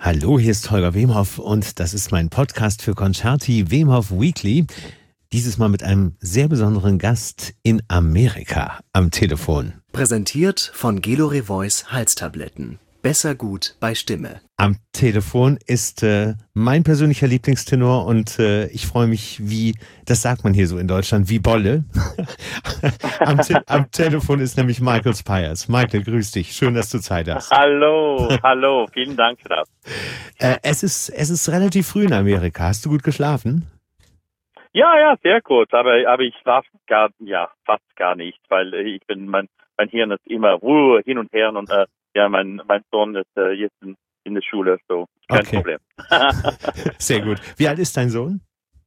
Hallo, hier ist Holger Wemhoff und das ist mein Podcast für Concerti Wemhoff Weekly. Dieses Mal mit einem sehr besonderen Gast in Amerika am Telefon. Präsentiert von Gelore Voice Halstabletten. Besser gut bei Stimme. Am Telefon ist mein persönlicher Lieblingstenor und ich freue mich das sagt man hier so in Deutschland, wie Bolle. Am Telefon ist nämlich Michael Spyers. Michael, grüß dich. Schön, dass du Zeit hast. Hallo. Vielen Dank für das. Es ist relativ früh in Amerika. Hast du gut geschlafen? Ja, sehr gut. Aber ich schlafe fast gar nicht, weil mein Hirn ist immer hin und her und mein Sohn ist jetzt in der Schule, so kein Problem. Sehr gut. Wie alt ist dein Sohn?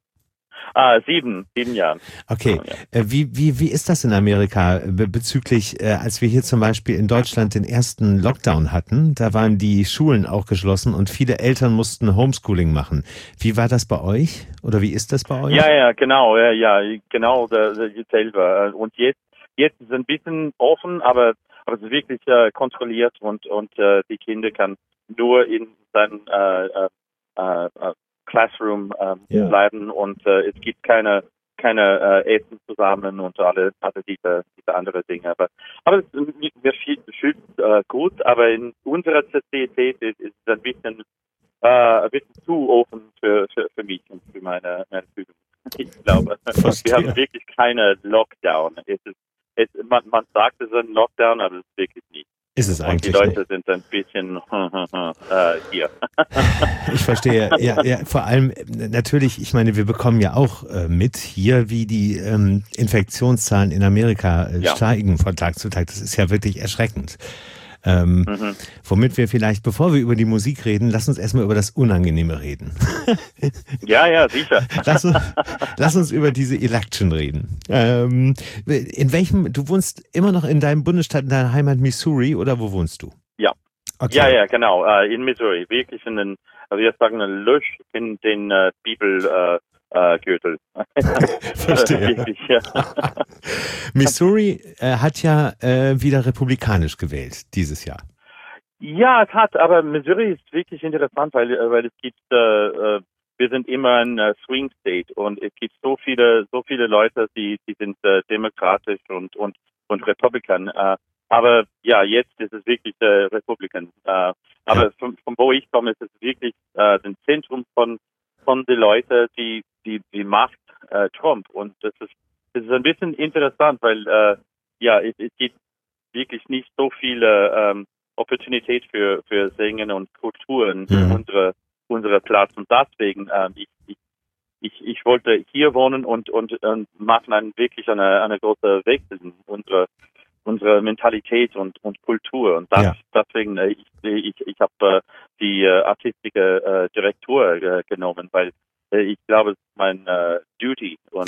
7 Jahren. Okay. Wie ist das in Amerika bezüglich, als wir hier zum Beispiel in Deutschland den ersten Lockdown hatten, da waren die Schulen auch geschlossen und viele Eltern mussten Homeschooling machen. Wie war das bei euch? Oder wie ist das bei euch? Ja, genau. Genau dasselbe. Und jetzt ist es ein bisschen offen, aber es ist wirklich kontrolliert und die Kinder kann nur in seinem Classroom bleiben und es gibt keine Essen zusammen und alle diese andere Dinge. Aber mir fühlt gut, aber in unserer Sozietät ist es ein bisschen zu offen für mich und für meine Fühlung. Ich glaube, wir haben wirklich keine Lockdown. Man sagt, es ist ein Lockdown, aber es ist wirklich nicht. Ist es eigentlich und die Leute sind ein bisschen hier. Ich verstehe. Ja, vor allem natürlich, ich meine, wir bekommen ja auch mit hier, wie die Infektionszahlen in Amerika steigen von Tag zu Tag. Das ist ja wirklich erschreckend. Womit wir vielleicht, bevor wir über die Musik reden, lass uns erstmal über das Unangenehme reden. Ja, sicher. Lass uns über diese Election reden. Du wohnst immer noch in deinem Bundesstaat, in deiner Heimat Missouri, oder wo wohnst du? Ja. Okay. Ja, genau, in Missouri. Wirklich wir sagen Lösch in den Bibelgürtel. Verstehe. Wirklich, ja. Missouri hat ja wieder republikanisch gewählt dieses Jahr. Ja, es hat, aber Missouri ist wirklich interessant, weil es gibt, wir sind immer ein Swing State und es gibt so viele Leute, die sind demokratisch und Republikan. Aber ja, jetzt ist es wirklich Republikan. Aber von wo ich komme, ist es wirklich das Zentrum von den Leuten, die macht Trump. Und das ist ein bisschen interessant, weil es gibt wirklich nicht so viele Opportunität für Singen und Kulturen in unserer Platz. Und deswegen ich wollte hier wohnen und machen wirklich eine große Wechsel in unsere Mentalität und Kultur. Und deswegen ich habe die artistische Direktor genommen, weil ich glaube, es ist mein Duty und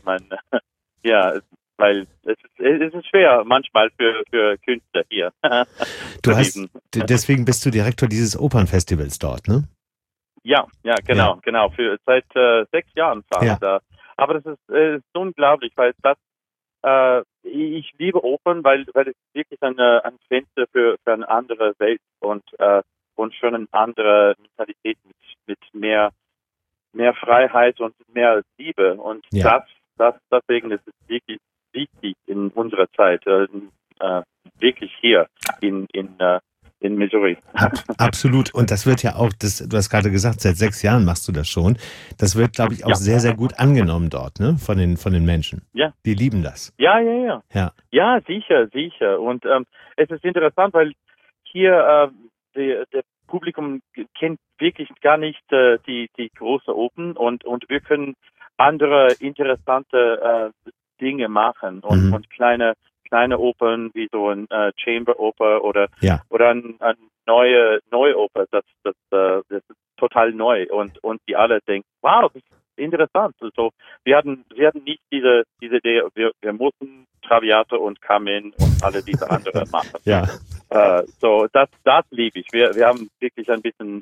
weil es ist schwer manchmal für Künstler hier. Deswegen bist du Direktor dieses Opernfestivals dort, ne? Ja, genau. Seit 6 Jahren fast. Ja. Aber das ist unglaublich, weil ich liebe Opern, weil es wirklich ein Fenster für eine andere Welt und schon eine andere Mentalität mit mehr Freiheit und mehr Liebe. Und deswegen ist es wirklich wichtig in unserer Zeit, wirklich hier in Missouri. Absolut. Und das wird ja auch, du hast gerade gesagt, seit 6 Jahren machst du das schon. Das wird, glaube ich, auch sehr, sehr gut angenommen dort, ne? Von den Menschen. Ja. Die lieben das. Ja. Ja, sicher. Und es ist interessant, weil hier der Publikum kennt wirklich gar nicht die große Open und wir können andere interessante Dinge machen und kleine Opern wie so ein Chamber Oper oder eine neue Oper, das ist total neu und die alle denken, wow, das ist interessant. Also wir hatten nicht diese Idee, wir mussten Traviata und Carmen und alle diese anderen machen. Ja. So das liebe ich. Wir haben wirklich ein bisschen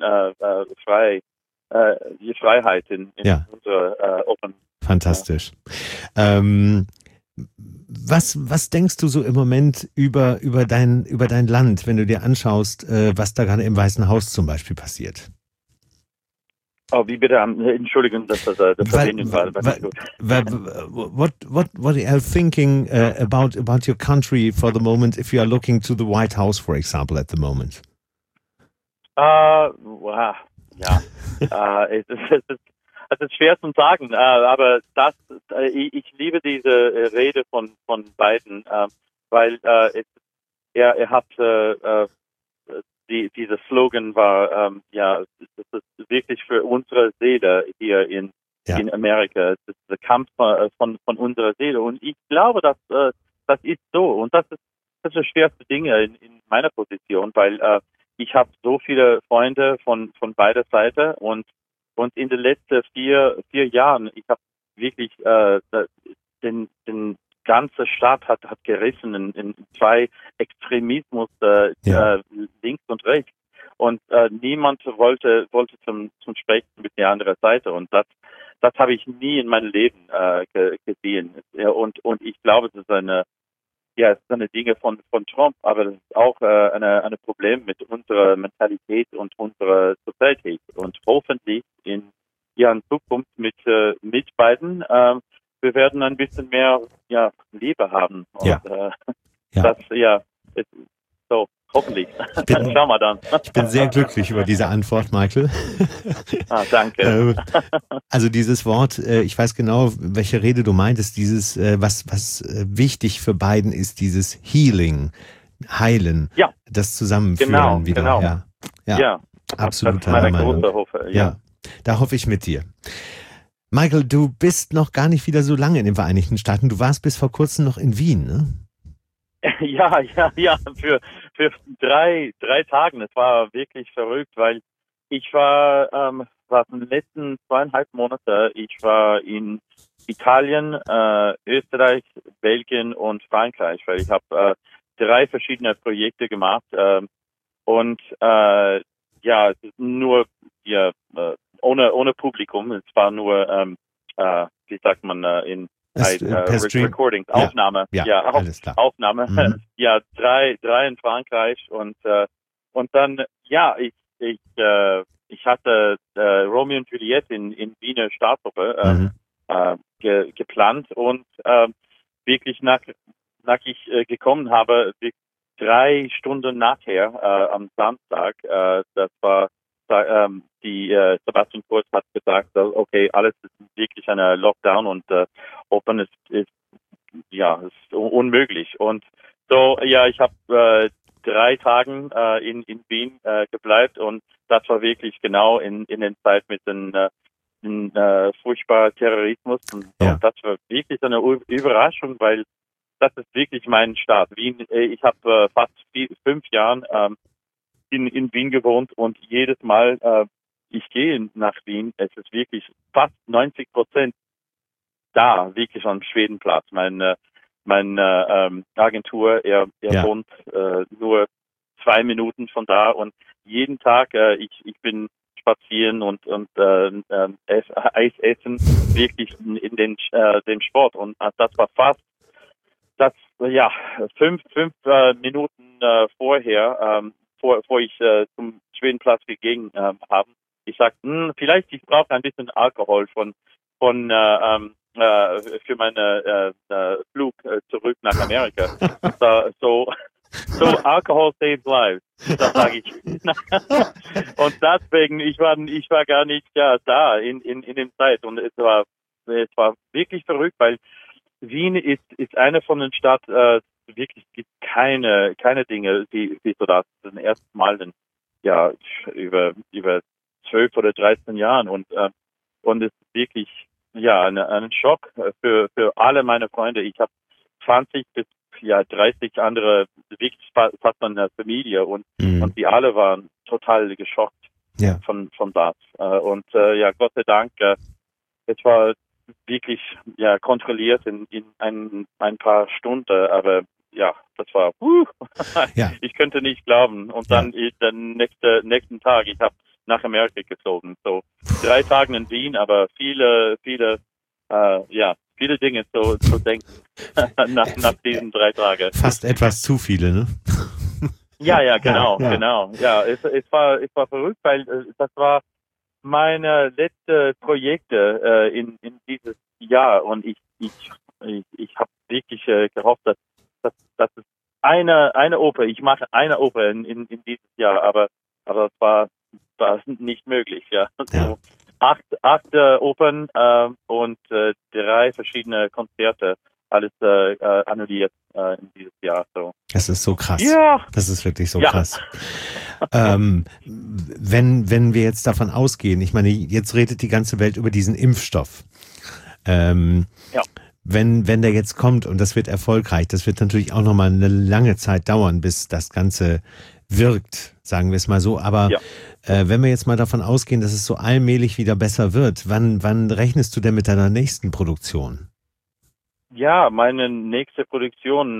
die Freiheit in unserer Opern. Fantastisch. Was denkst du so im Moment über dein Land, wenn du dir anschaust, was da gerade im Weißen Haus zum Beispiel passiert? Oh, wie bitte? Entschuldigung, dass das Verbindung war. What are you thinking about your country for the moment, if you are looking to the White House, for example, at the moment? Wow, ja, es ist schwer zu sagen, aber ich liebe diese Rede von Biden, weil er hat dieser Slogan war, das ist wirklich für unsere Seele hier in Amerika. Es ist der Kampf von unserer Seele. Und ich glaube, dass das ist so. Und das ist das schwerste Ding in meiner Position, weil ich habe so viele Freunde von beider Seiten und in den letzten vier Jahren, ich habe wirklich den ganze Staat hat gerissen in zwei Extremismus, links und rechts. Und niemand wollte zum Sprechen mit der anderen Seite. Und das habe ich nie in meinem Leben gesehen. Ja, und ich glaube, es ist eine Dinge von Trump, aber das ist auch ein Problem mit unserer Mentalität und unserer Sozietät. Und hoffentlich in Zukunft mit beiden wir werden ein bisschen mehr Liebe haben. Und, das ist so, hoffentlich. Schauen wir dann. Ich bin sehr glücklich über diese Antwort, Michael. Danke. Also dieses Wort, ich weiß genau, welche Rede du meintest, dieses, was wichtig für Biden ist, dieses Healing, Heilen, das Zusammenführen wieder. Genau. Ja, absolut. Das ist meine große Hoffe. Ja, da hoffe ich mit dir. Michael, du bist noch gar nicht wieder so lange in den Vereinigten Staaten. Du warst bis vor kurzem noch in Wien, ne? Ja, für 3 Tagen. Es war wirklich verrückt, weil ich war in den letzten 2,5 Monate, ich war in Italien, Österreich, Belgien und Frankreich, weil ich habe 3 verschiedene Projekte gemacht und nur ohne Publikum. Es war nur, wie sagt man, in Recording, Aufnahme. Alles klar. Aufnahme. 3 in Frankreich und dann, ich hatte Romeo und Juliette in Wiener Staatsoper geplant und wirklich nach ich gekommen habe, 3 Stunden nachher am Samstag, das war die Sebastian Kurz hat gesagt, okay, alles ist wirklich eine Lockdown und Open ist unmöglich. Und so, ich habe 3 Tagen in Wien gebleibt und das war wirklich genau in den Zeit mit den furchtbaren Terrorismus und das war wirklich eine Überraschung, weil das ist wirklich mein Staat. Wien, ich habe fast 5 Jahre in Wien gewohnt und jedes Mal, ich gehe nach Wien, es ist wirklich fast 90% da, wirklich am Schwedenplatz. Meine Agentur, er wohnt nur 2 Minuten von da und jeden Tag, ich bin spazieren und Eis essen, wirklich in den Sport und das war fast 5 Minuten vorher, bevor ich zum Schwedenplatz gegangen habe. Ich sagte, vielleicht ich brauche ein bisschen Alkohol für meinen Flug zurück nach Amerika. So Alcohol saves lives, das sage ich. Und deswegen, ich war gar nicht da in der Zeit und es war wirklich verrückt, weil Wien ist eine von den Städten, wirklich gibt keine Dinge, wie so das zum ersten Mal über 12 oder 13 Jahren und es ist wirklich ein Schock für alle meine Freunde. Ich habe 20 bis 30 andere wirklich fast eine Familie und die alle waren total geschockt von das und Gott sei Dank es war wirklich kontrolliert in ein paar Stunden, aber das war ich könnte nicht glauben und dann den nächsten Tag ich habe nach Amerika geflogen, so 3 Tage in Wien, aber viele Dinge zu denken nach diesen 3 Tagen. Fast etwas zu viele, ne? Genau. Ja, es war verrückt, weil das war meine letzten Projekte in dieses Jahr und ich habe wirklich gehofft, dass es eine Oper, ich mache eine Oper in dieses Jahr, aber es war nicht möglich, ja. Ja. So acht Opern und 3 verschiedene Konzerte, alles annulliert in dieses Jahr. So. Das ist so krass. Ja. Das ist wirklich so Ja. krass. Wenn wir jetzt davon ausgehen, ich meine, jetzt redet die ganze Welt über diesen Impfstoff. Ja. Wenn der jetzt kommt und das wird erfolgreich, das wird natürlich auch nochmal eine lange Zeit dauern, bis das Ganze wirkt, sagen wir es mal so. Aber Ja. wenn wir jetzt mal davon ausgehen, dass es so allmählich wieder besser wird, wann rechnest du denn mit deiner nächsten Produktion? Ja, meine nächste Produktion,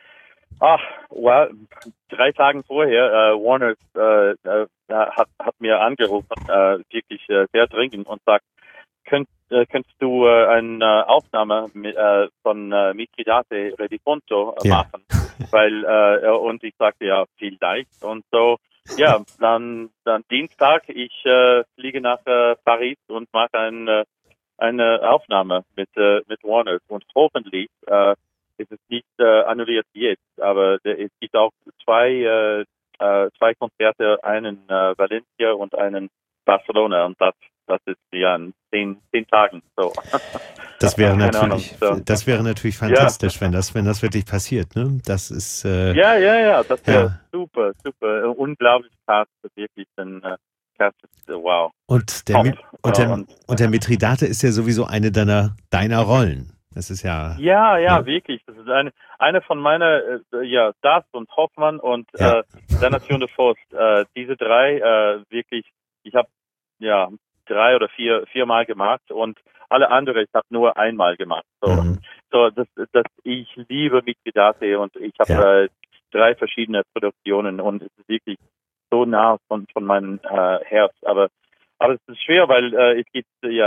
3 Tage vorher, Warner hat mir angerufen, wirklich sehr dringend und sagt, könntest du eine Aufnahme von Mithridate Redifonto machen? Weil und ich sagte ja, vielleicht. Und so, ja, dann Dienstag, ich fliege nach Paris und mache eine Aufnahme mit Warner und hoffentlich ist es nicht annulliert jetzt, aber es gibt auch zwei Konzerte, einen Valencia und einen Barcelona und das ist ja in 10 Tagen. So. Das wäre Keine Ahnung, natürlich, so. das wäre natürlich fantastisch, wenn das wirklich passiert, ne? Das ist Ja, das wäre ja. super, unglaublich Cast, wirklich ein Cast, wow. Und der Mithridate ist ja sowieso eine deiner Rollen. Das ist ja. Ja, wirklich. Das ist eine von meiner, das und Hoffmann und der Nation de Faust. Diese 3 wirklich, ich habe 3 oder 4 Mal gemacht und alle andere, ich habe nur einmal gemacht. So, ich liebe Mithridate und ich habe 3 verschiedene Produktionen und es ist wirklich so nah von meinem Herz. Aber es ist schwer, weil es ist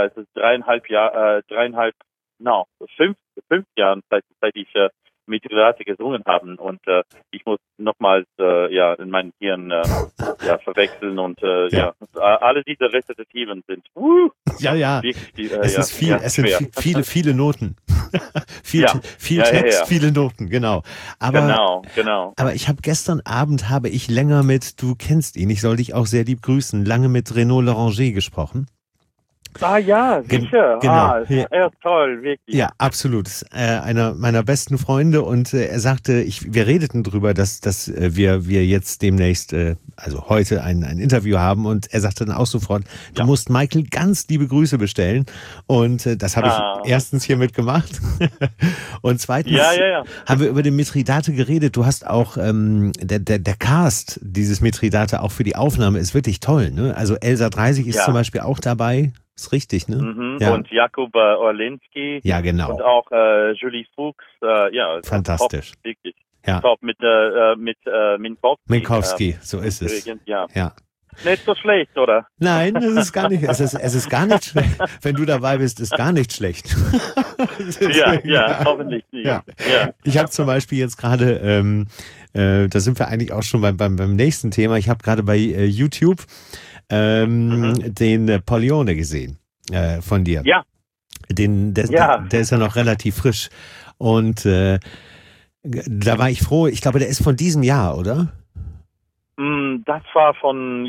5 Jahren, seit ich Mithridate gesungen habe und ich muss nochmals in meinem Hirn verwechseln und alle diese Rezitativen sind wirklich, es sind viele Noten. viel Text, viele Noten, genau. Aber, genau. Aber ich habe gestern Abend länger du kennst ihn, ich soll dich auch sehr lieb grüßen, lange mit Renaud Lauranger gesprochen. Ja, sicher. Genau. Er ist toll, wirklich. Ja, absolut. Einer meiner besten Freunde und er sagte, wir redeten drüber, dass wir jetzt demnächst, also heute ein Interview haben und er sagte dann auch sofort, du musst Michael ganz liebe Grüße bestellen und das habe ich erstens hiermit gemacht und zweitens haben wir über den Mithridate geredet. Du hast auch, der Cast dieses Mithridate auch für die Aufnahme ist wirklich toll, ne? Also Elsa 30 ist zum Beispiel auch dabei. Ist richtig, ne? Mhm. Ja. Und Jakub Orlinski. Ja, genau. Und auch Julie Fuchs. Fantastisch. Top, wirklich. Ja. Top mit Minkowski. Minkowski, so ist es. Ja. Nicht so schlecht, oder? Nein, das ist gar nicht. Es ist gar nicht schlecht. Wenn du dabei bist, ist gar nicht schlecht. Hoffentlich nicht. Ja. Ich habe zum Beispiel jetzt gerade, da sind wir eigentlich auch schon beim nächsten Thema. Ich habe gerade bei YouTube den Pollione gesehen von dir. Ja. Der ist ja noch relativ frisch. Und da war ich froh. Ich glaube, der ist von diesem Jahr, oder? Das war von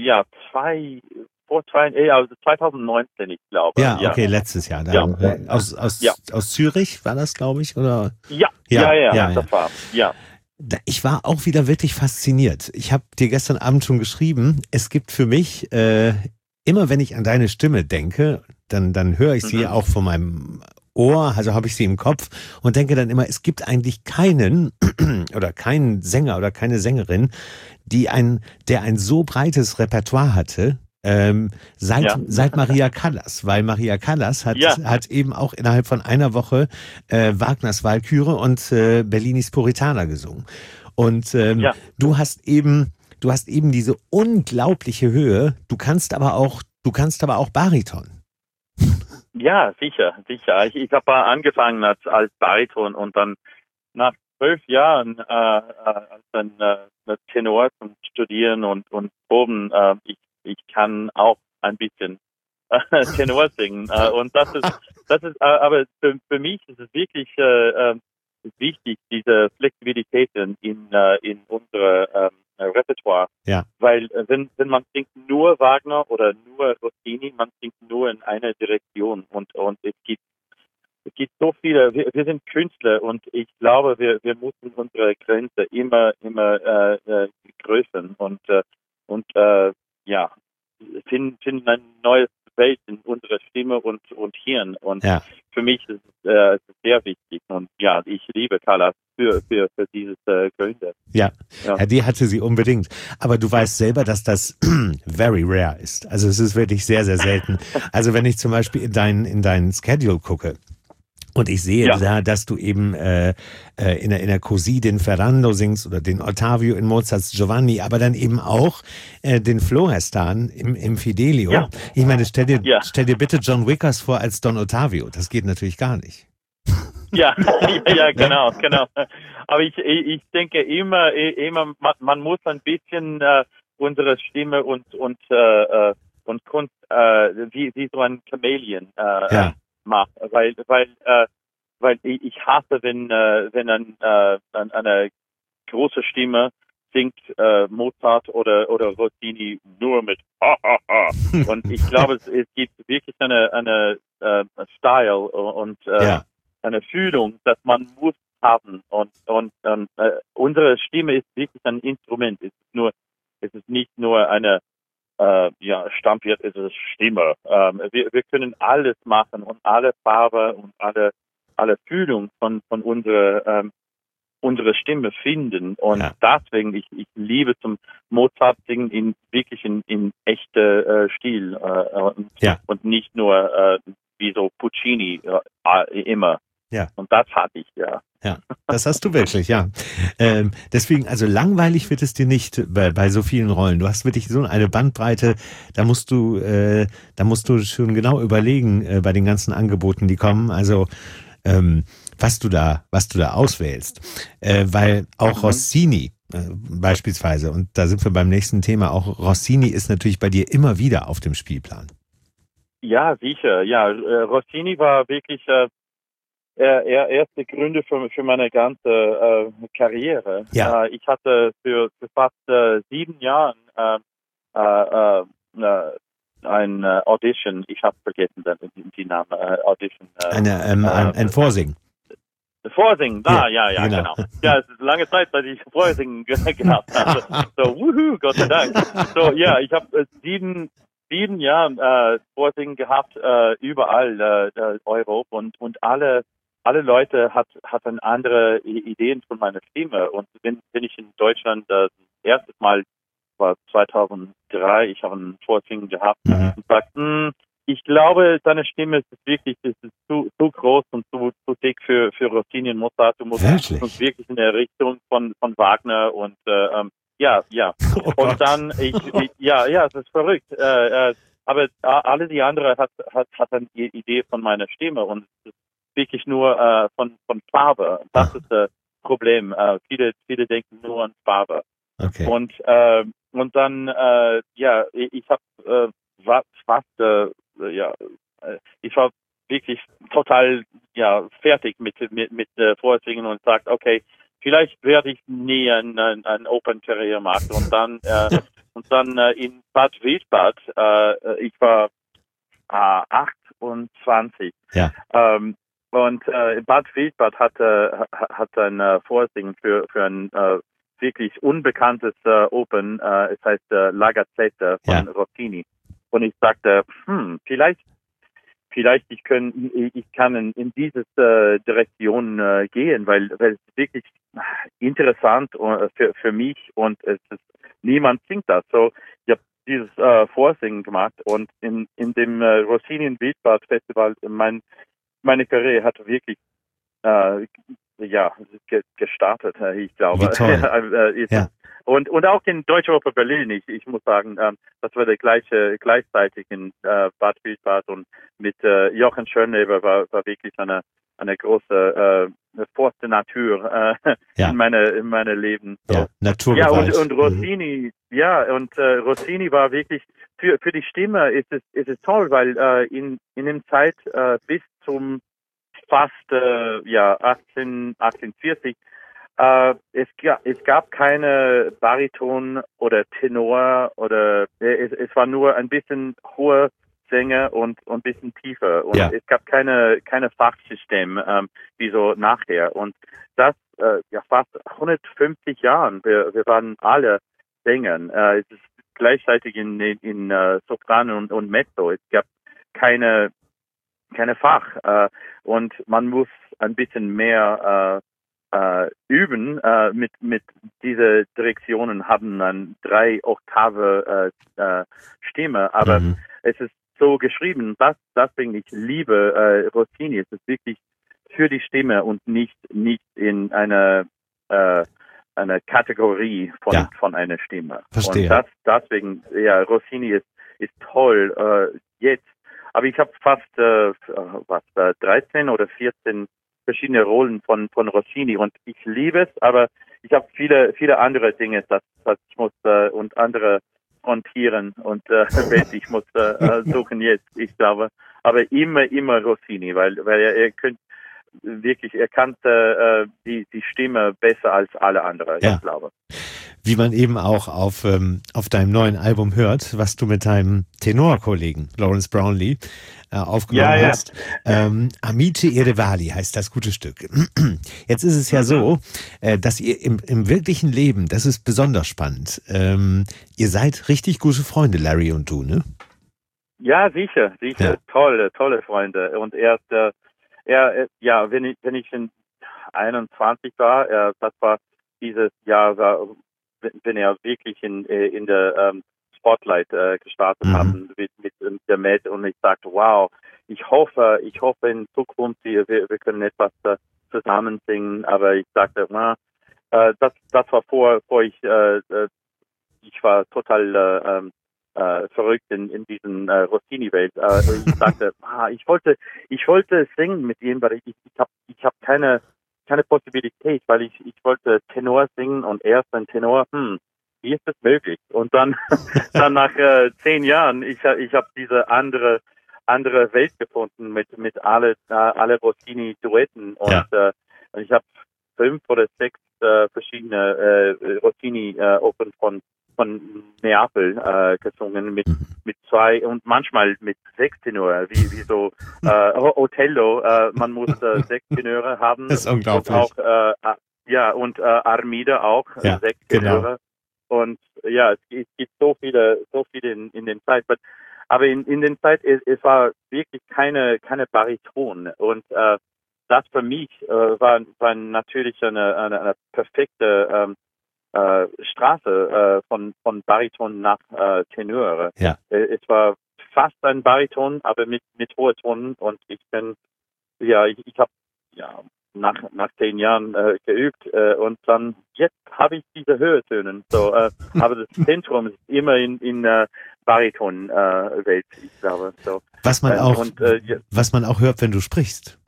2019, ich glaube. Ja, okay, letztes Jahr. Aus Zürich war das, glaube ich, oder? Ja, das war. Ich war auch wieder wirklich fasziniert. Ich habe dir gestern Abend schon geschrieben, es gibt für mich, immer wenn ich an deine Stimme denke, dann höre ich sie auch von meinem Ohr, also habe ich sie im Kopf und denke dann immer, es gibt eigentlich keinen oder keinen Sänger oder keine Sängerin, der ein so breites Repertoire hatte, seit Maria Callas, weil Maria Callas hat eben auch innerhalb von einer Woche Wagners Walküre und Bellinis Puritana gesungen. Und du hast eben diese unglaubliche Höhe, du kannst aber auch Bariton. Ja, sicher. Ich habe angefangen als Bariton und dann nach 12 Jahren als Tenor zum Studieren und Proben, ich kann auch ein bisschen Tenor singen. Und das ist, aber für mich ist es wirklich wichtig, diese Flexibilität in unsere Repertoire. Ja. Weil wenn man singt nur Wagner oder nur Rossini, man singt nur in einer Direktion und es gibt so viele, wir sind Künstler und ich glaube, wir müssen unsere Grenze immer größern und ja, finden ein neues Welt in unserer Stimme und Hirn. Und für mich ist es sehr wichtig. Und ja, ich liebe Callas für dieses Gründe. Ja, die hatte sie unbedingt. Aber du weißt selber, dass das very rare ist. Also es ist wirklich sehr, sehr selten. Also wenn ich zum Beispiel in deinen Schedule gucke, und ich sehe da, dass du eben in der Così den Ferrando singst oder den Ottavio in Mozarts Giovanni, aber dann eben auch den Florestan im Fidelio. Ja. Ich meine, stell dir bitte John Wickers vor als Don Ottavio. Das geht natürlich gar nicht. Ja, genau. Aber ich denke immer, man muss ein bisschen unsere Stimme und Kunst wie so ein Chamäleon macht, weil ich hasse, wenn eine große Stimme singt Mozart oder Rossini nur mit und ich glaube, es gibt wirklich eine Style und eine Fühlung, dass man muss haben und unsere Stimme ist wirklich ein Instrument. Es ist nicht nur eine Stammwirt ist es Stimme. Wir können alles machen und alle Farbe und alle Fühlung von unsere Stimme finden. Und deswegen, ich liebe zum Mozart singen in echter Stil und nicht nur wie so Puccini immer. Ja. Und das hatte ich, ja. Ja, das hast du wirklich, ja. Deswegen, also langweilig wird es dir nicht bei so vielen Rollen. Du hast wirklich so eine Bandbreite, da musst du schon genau überlegen bei den ganzen Angeboten, die kommen. Also was du da auswählst. Weil auch Rossini beispielsweise, und da sind wir beim nächsten Thema, auch Rossini ist natürlich bei dir immer wieder auf dem Spielplan. Ja, sicher. Ja, Rossini war wirklich erste Gründe für meine ganze Karriere. Ja. Ich hatte für fast 7 Jahren ein Audition, ich habe vergessen die Namen, Audition. Ein Vorsingen. Vorsingen, genau. Ja, es ist lange Zeit, seit ich Vorsingen gehabt habe. So, wuhu, Gott sei Dank. So, ja, ich habe 7 Jahre Vorsingen gehabt, überall Europa und alle Leute hatten andere Ideen von meiner Stimme. Und wenn ich in Deutschland das erste Mal war 2003, ich habe ein Vorsingen gehabt und sagte, ich glaube, deine Stimme ist zu groß und zu dick für Rossini und Mozart. Du musst uns wirklich in der Richtung von Wagner und ja. Oh und Gott. dann es ist verrückt. Aber alle die anderen hat eine Idee von meiner Stimme und es ist wirklich nur von Farbe. Das ist das Problem. Viele denken nur an Farbe. Okay. Und dann ich habe fast ich war wirklich total fertig mit Vorsingen und sagt, okay, vielleicht werde ich nie ein Open-Karriere machen. Und dann in Bad Wildbad, ich war 28. Ja. Und Bad Wildbad hat ein Vorsingen für ein wirklich unbekanntes Open. Es heißt La Gazzetta von Rossini. Und ich sagte, vielleicht ich kann in diese Direktion gehen, weil es ist wirklich interessant für mich und niemand singt das. So, ich habe dieses Vorsingen gemacht und in dem Rossini in Wildbad Festival meine Karriere hat wirklich gestartet, ich glaube. Wie toll. Und auch in Deutscheuropa Berlin, ich muss sagen, das war der gleichzeitig in Bad Wildbad und mit Jochen Schönleber war wirklich eine eine große Force de Nature in meine Leben. So. Ja, Naturgewalt. Ja, und Rossini, Rossini war wirklich für die Stimme ist es toll, weil in dem Zeit bis zum fast 1840 es gab keine Bariton oder Tenor oder es war nur ein bisschen hohe Sänger und ein bisschen tiefer und es gab keine Fachsystem wie so nachher und das fast 150 Jahren wir waren alle Sänger es ist gleichzeitig in Sopran und Mezzo es gab keine Fach und man muss ein bisschen mehr üben mit diese Direktionen haben dann 3 Oktave Stimme, aber es ist so geschrieben, deswegen ich liebe Rossini, es ist wirklich für die Stimme und nicht in eine Kategorie von einer Stimme. Verstehe. Und deswegen, Rossini ist toll jetzt, aber ich habe fast 13 oder 14 verschiedene Rollen von Rossini und ich liebe es, aber ich habe viele andere Dinge, das ich muss und andere frontieren und ich muss suchen jetzt, ich glaube, aber immer Rossini, weil er könnte wirklich, er kannte die Stimme besser als alle anderen, ich glaube. Wie man eben auch auf deinem neuen Album hört, was du mit deinem Tenorkollegen Lawrence Brownlee aufgenommen hast. Amici e Rivali heißt das gute Stück. Jetzt ist es ja so, dass ihr im wirklichen Leben, das ist besonders spannend, ihr seid richtig gute Freunde, Larry und du, ne? Ja, sicher. Ja. Tolle Freunde. Und wenn ich in 21 war, das war dieses Jahr, wenn er wirklich in der Spotlight gestartet haben mit der Med und ich sagte, wow, ich hoffe in Zukunft wir können etwas zusammen singen, aber ich sagte, das war vor ich war total verrückt in diesen Rossini-Welt. Ich sagte, ich wollte singen mit ihm, aber ich hab keine Possibilität, weil ich wollte Tenor singen und erst ein Tenor, wie ist das möglich? Und dann nach 10 Jahren, ich habe diese andere Welt gefunden mit alle Rossini-Duetten und ich habe 5 oder 6 verschiedene Rossini-Opern von Neapel gesungen mit 2 und manchmal mit 6 Tenor, wie so Otello, man muss 6 Tenöre haben. Das ist unglaublich. Und auch, und Armida auch, 6 Tenöre. Genau. Und es gibt so viele in den Zeit. Aber in den Zeit, es war wirklich keine Bariton. Und das für mich war natürlich eine perfekte Straße von Bariton nach Tenöre. Ja. Es war fast ein Bariton, aber mit hohen Tonen und ich bin ich habe nach 10 Jahren geübt und dann jetzt habe ich diese Höhetönen. So, aber das Zentrum ist immer in Bariton Welt, ich glaube. So. Was man auch hört, wenn du sprichst.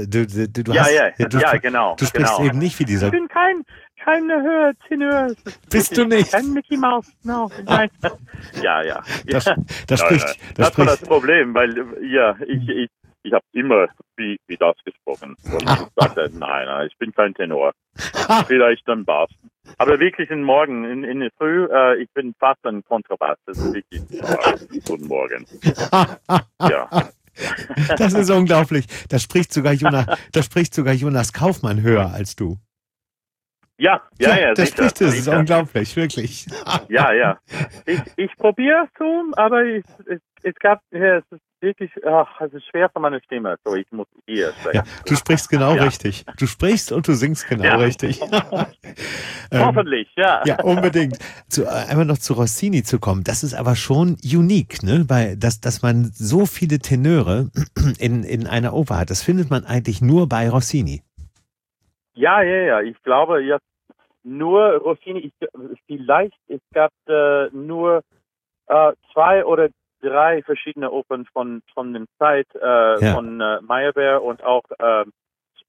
Genau. Du sprichst eben nicht wie dieser. Ich bin keine Höhe-Tenor. Bist du nicht? Kein Mickey Mouse, no. Nein. Ja. Das war das Problem, weil ich habe immer wie das gesprochen. Und ich sagte, nein, ich bin kein Tenor. Vielleicht ein Bass. Aber wirklich Morgen, in der Früh, ich bin fast ein Kontrabass. Das ist wirklich, guten Morgen. Ja. Das ist unglaublich. Da spricht sogar Jonas Kaufmann höher als du. Ja, das spricht es. Das ist unglaublich, wirklich. Ja. Ich probiere es zu, aber es ist wirklich, es ist schwer für meine Stimme. So, ich muss hier sprechen. Ja, du sprichst genau richtig. Du sprichst und du singst genau richtig. Hoffentlich, ja. Ja, unbedingt. Einmal noch zu Rossini zu kommen, das ist aber schon unique, ne? Dass man so viele Tenöre in einer Oper hat. Das findet man eigentlich nur bei Rossini. Ja. Ich glaube, nur Rossini. Vielleicht, es gab nur 2 oder 3 verschiedene Opern von der Zeit, von Meyerbeer und auch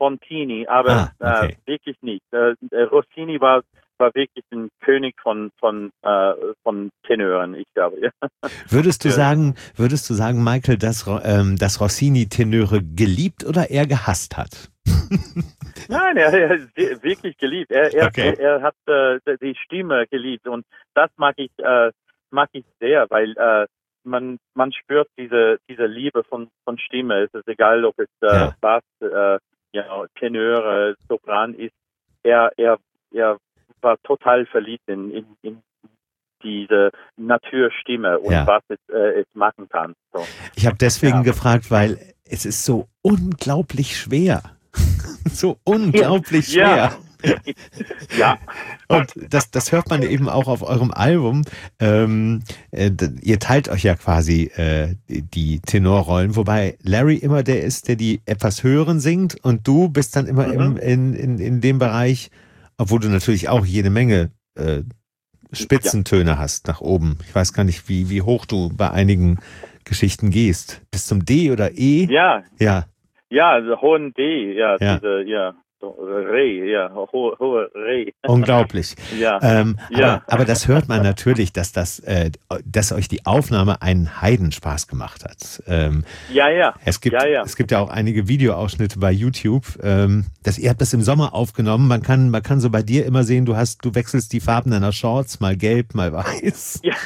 Spontini, aber okay. Wirklich nicht. Rossini war wirklich ein König von Tenören, ich glaube. Ja. Würdest du sagen, Michael, dass Rossini Tenöre geliebt oder eher gehasst hat? Nein, er hat wirklich geliebt. Okay. Er hat die Stimme geliebt und das mag ich sehr, weil man spürt diese Liebe von Stimme. Es ist egal, ob es Bass, Tenor, Sopran ist. Er war total verliebt in diese Naturstimme und was es machen kann. So. Ich habe deswegen gefragt, weil es ist so unglaublich schwer. So unglaublich schwer. Ja. Und das hört man eben auch auf eurem Album. Ihr teilt euch ja quasi die Tenorrollen, wobei Larry immer der ist, der die etwas höheren singt und du bist dann immer in dem Bereich, obwohl du natürlich auch jede Menge Spitzentöne hast nach oben. Ich weiß gar nicht, wie hoch du bei einigen Geschichten gehst. Bis zum D oder E? Ja. Ja. Ja, also hohen D, Re, hohe Re. Unglaublich. Ja. Aber das hört man natürlich, dass euch die Aufnahme einen Heidenspaß gemacht hat. Es gibt ja auch einige Videoausschnitte bei YouTube. Ihr habt das im Sommer aufgenommen. Man kann so bei dir immer sehen, du wechselst die Farben deiner Shorts, mal gelb, mal weiß. Ja.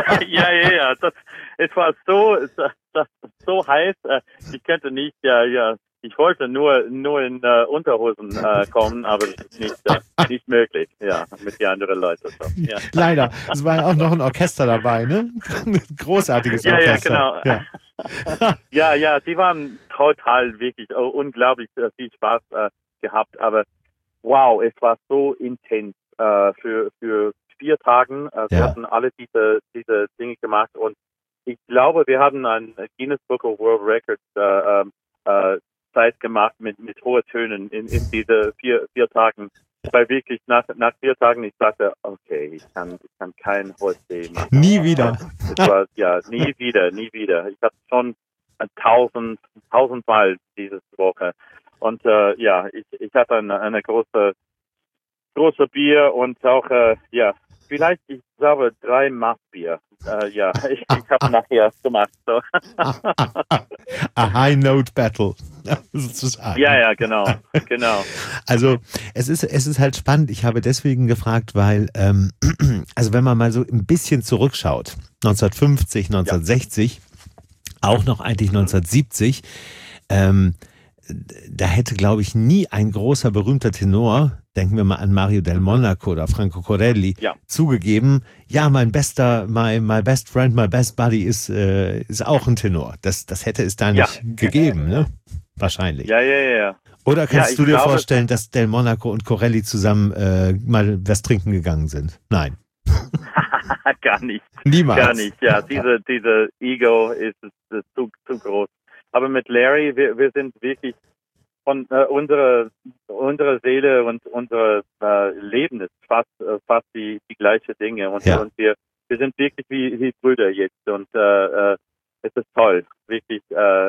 Es war so heiß. Ich könnte nicht, ich wollte nur in Unterhosen kommen, aber das ist nicht möglich, mit den anderen Leuten. So. Ja. Leider. Es war ja auch noch ein Orchester dabei, ne? Ein großartiges Orchester. Ja, genau. Ja, die waren total wirklich unglaublich viel Spaß gehabt, aber wow, es war so intens für 4 Tagen. Wir hatten alle diese Dinge gemacht und ich glaube, wir haben ein Guinness Book of World Records Zeit gemacht mit hohen Tönen in diese 4 Tagen. Weil wirklich nach 4 Tagen ich sagte, okay, ich kann kein hohes C machen. Nie wieder. Es war, nie wieder. Ich habe schon 1000 Mal diese Woche. Und ich hatte eine große Bier und auch vielleicht, ich glaube, 3 Maßbier. Ich habe nachher gemacht. So. A High-Note-Battle, sozusagen. Ja, genau. Also es ist halt spannend. Ich habe deswegen gefragt, weil, also wenn man mal so ein bisschen zurückschaut, 1950, 1960, auch noch eigentlich 1970, da hätte, glaube ich, nie ein großer, berühmter Tenor, denken wir mal an Mario Del Monaco oder Franco Corelli, zugegeben, my best friend, my best buddy ist auch ein Tenor. Das hätte es da nicht gegeben, ne? Wahrscheinlich. Ja. Oder kannst du dir vorstellen, dass Del Monaco und Corelli zusammen mal was trinken gegangen sind? Nein. Gar nicht. Niemals. Gar nicht, ja. Diese Ego ist zu groß. Aber mit Larry, wir sind wirklich von unsere Seele und unser Leben ist fast die gleiche Dinge und wir sind wirklich wie Brüder jetzt und es ist toll, wirklich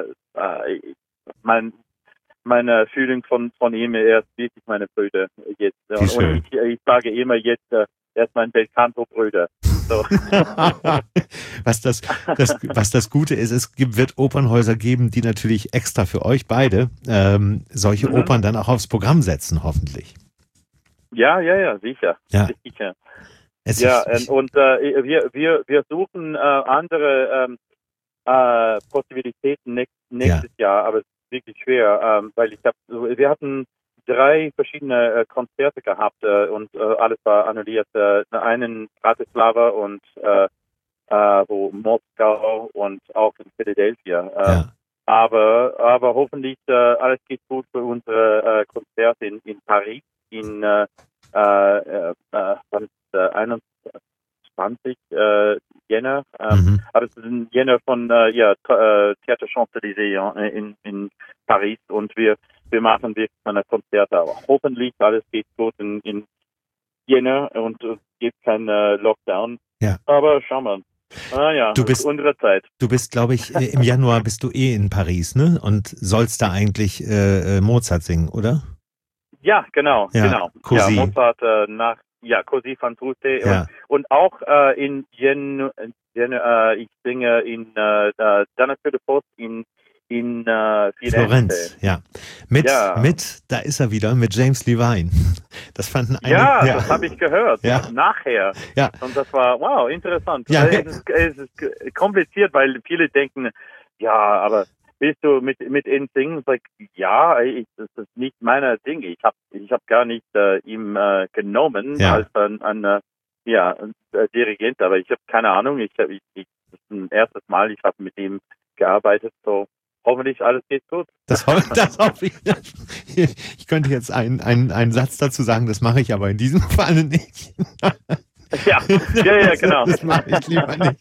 meine Fühlung von ihm, er ist wirklich meine Brüder jetzt und ich sage immer jetzt, er ist mein Belcanto-Brüder. So. Was das Gute ist, wird Opernhäuser geben, die natürlich extra für euch beide solche Opern dann auch aufs Programm setzen, hoffentlich. Ja, sicher. Ja. Sicher. Und wir suchen andere Possibilitäten nächstes Jahr, aber es ist wirklich schwer, weil wir hatten 3 verschiedene Konzerte gehabt und alles war annulliert. Einen Bratislava und Moskau und auch in Philadelphia. Aber hoffentlich alles geht gut für unsere Konzerte in Paris in 21 Jänner. Aber es ist ein Jänner von Theater Champs-Élysées in Paris und wir machen wirklich eine Konzerte. Aber hoffentlich alles geht gut in Jänner und es gibt keinen Lockdown. Ja. Aber schauen wir. Ah ja, Du bist, unsere Zeit. du bist, glaube ich, im Januar bist du in Paris, ne? Und sollst da eigentlich Mozart singen, oder? Ja, genau. Ja, Ja, Così. Mozart Così fan tutte Ja, und auch in ich singe in Donna für die Post in Firenze. Florenz, ja. Ja. Da ist er wieder, mit James Levine. Das fanden einige. Ja, Ja, das habe ich gehört. ja, Nachher. ja, Und das war, wow, interessant. ja, Es ist kompliziert, weil viele denken, ja, aber willst du mit ihm singen? Sag, ja, das ist nicht meine Ding. Ich hab gar nicht ihm genommen ja. als ein Dirigent, aber ich habe keine Ahnung. Das ist ein erstes Mal, ich habe mit ihm gearbeitet, so hoffentlich alles geht gut. Das hoffe ich. Ich könnte jetzt einen Satz dazu sagen, das mache ich aber in diesem Falle nicht. Ja, genau. Das mache ich lieber nicht.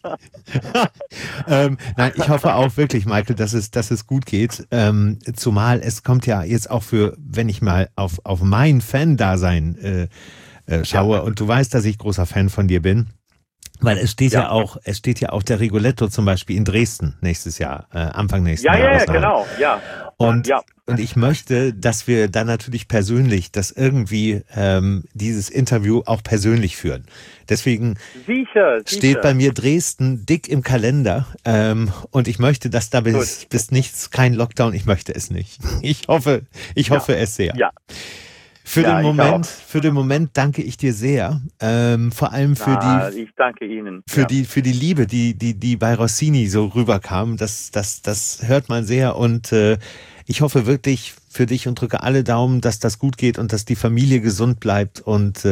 Nein, ich hoffe auch wirklich, Michael, dass es gut geht. Zumal es kommt ja jetzt auch wenn ich mal auf mein Fan-Dasein schaue, und du weißt, dass ich großer Fan von dir bin. Weil es steht ja auch der Rigoletto zum Beispiel in Dresden nächstes Jahr, Anfang nächsten Jahres. Ja, genau, ja. Und ich möchte, dass wir dann natürlich persönlich das irgendwie dieses Interview auch persönlich führen. Deswegen steht bei mir Dresden dick im Kalender, und ich möchte, dass da bis kein Lockdown, ich möchte es nicht. Ich hoffe es sehr. Ja. Für den Moment danke ich dir sehr, vor allem ich danke Ihnen. für die Liebe, die bei Rossini so rüberkam. Das hört man sehr, und ich hoffe wirklich für dich und drücke alle Daumen, dass das gut geht und dass die Familie gesund bleibt und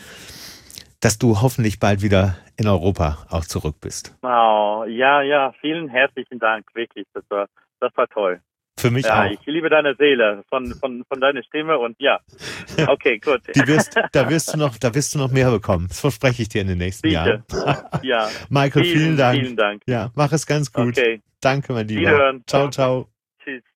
dass du hoffentlich bald wieder in Europa auch zurück bist. Oh, ja, vielen herzlichen Dank, wirklich, das war toll. Für mich auch. Ich liebe deine Seele von deiner Stimme und ja. Okay, gut. Da wirst du noch mehr bekommen. Das verspreche ich dir in den nächsten Jahren. Ja. Michael, vielen Dank. Vielen Dank. Ja, mach es ganz gut. Okay. Danke, mein Lieber. Wiederhören. Ciao, ciao. Tschüss.